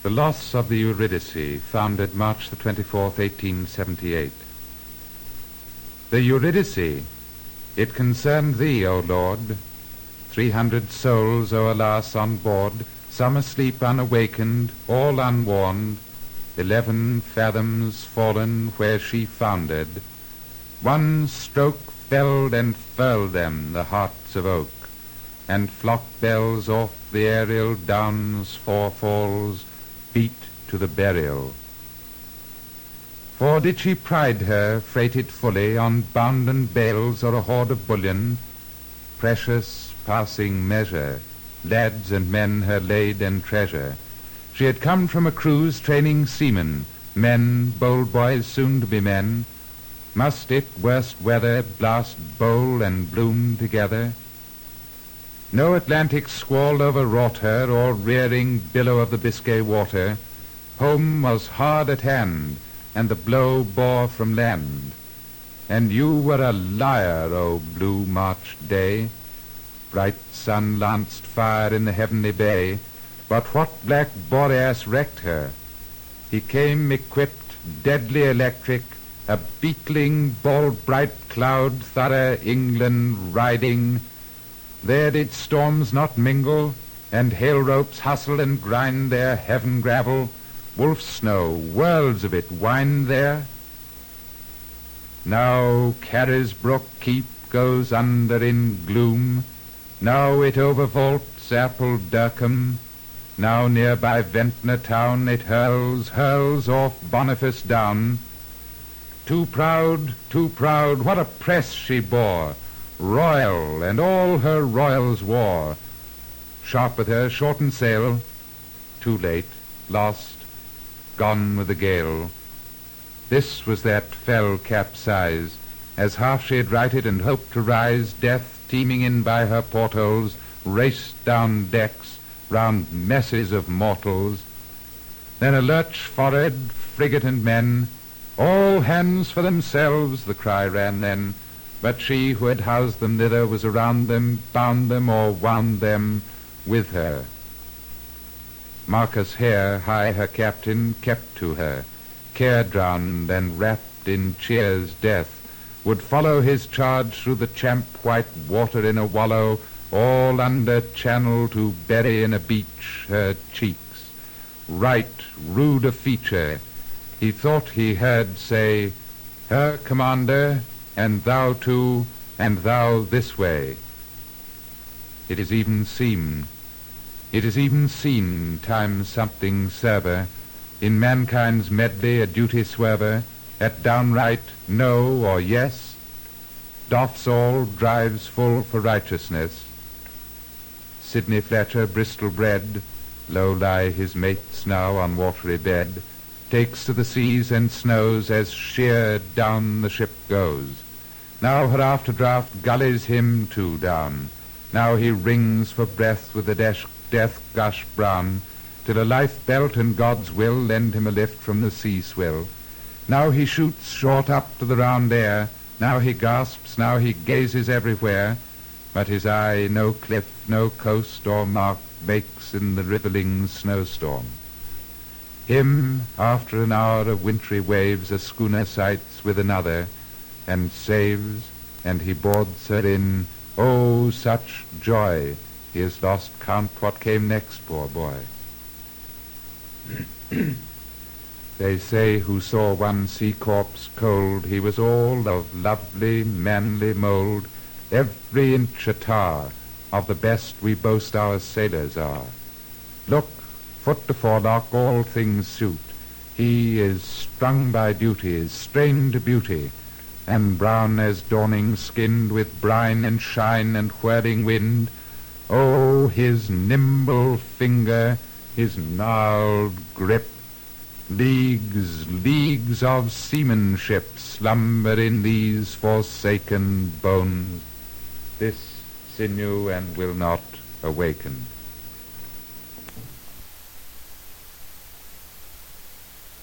The Loss of the Eurydice, founded March the 24th, 1878. The Eurydice, it concerned thee, O Lord. 300 souls, O alas, on board, some asleep unawakened, all unwarned, 11 fathoms fallen where she foundered. One stroke felled and furled them, the hearts of oak, and flock bells off the aerial downs 4 falls beat to the burial. For did she pride her, freighted fully on bounden bales or a hoard of bullion, precious passing measure, lads and men her laden treasure. She had come from a cruise training seamen, men, bold boys soon to be men. Must it, worst weather, blast bowl and bloom together? No Atlantic squall overwrought her, or rearing billow of the Biscay water. Home was hard at hand, and the blow bore from land. And you were a liar, O blue March day. Bright sun lanced fire in the heavenly bay, but what black Boreas wrecked her? He came equipped, deadly electric, a beetling, bald bright cloud, thorough England riding. There did storms not mingle, and hail ropes hustle and grind their heaven gravel, wolf snow, worlds of it wind there. Now Carisbrooke keep goes under in gloom, now it overvaults Appuldurcombe, now nearby Ventnor town it hurls off Boniface down. Too proud, what a press she bore, royal, and all her royals wore. Sharp with her shortened sail, too late, lost, gone with the gale. This was that fell capsize, as half she had righted and hoped to rise, death teeming in by her portholes, raced down decks, round messes of mortals. Then a lurch forward, frigate and men, all hands for themselves, the cry ran then, but she who had housed them thither was around them, bound them or wound them with her. Marcus Hare, high her captain, kept to her, care-drowned and wrapped in cheer's death, would follow his charge through the champ-white water in a wallow, all under channel to bury in a beach her cheeks. Right rude of feature, he thought he heard say, her commander, and thou too, and thou this way. It is even seen time something server, in mankind's medley a duty swerver, at downright no or yes, doffs all, drives full for righteousness. Sidney Fletcher, Bristol bred, low lie his mates now on watery bed, takes to the seas and snows as sheer down the ship goes. Now her after draught gullies him too down, now he rings for breath with the death gush brown, till a life belt and God's will lend him a lift from the sea swill. Now he shoots short up to the round air, now he gasps, now he gazes everywhere, but his eye no cliff, no coast or mark makes in the rippling snowstorm. Him, after an hour of wintry waves, a schooner sights with another, and saves, and he boards her in. Oh, such joy! He has lost count what came next, poor boy. They say who saw one sea corpse cold, he was all of lovely, manly mould, every inch a tar, of the best we boast our sailors are. Look, foot to forelock, all things suit. He is strung by duty, is strained to beauty, and brown as dawning skinned with brine and shine and whirling wind. Oh, his nimble finger, his gnarled grip, leagues of seamanship slumber in these forsaken bones. This sinew and will not awaken.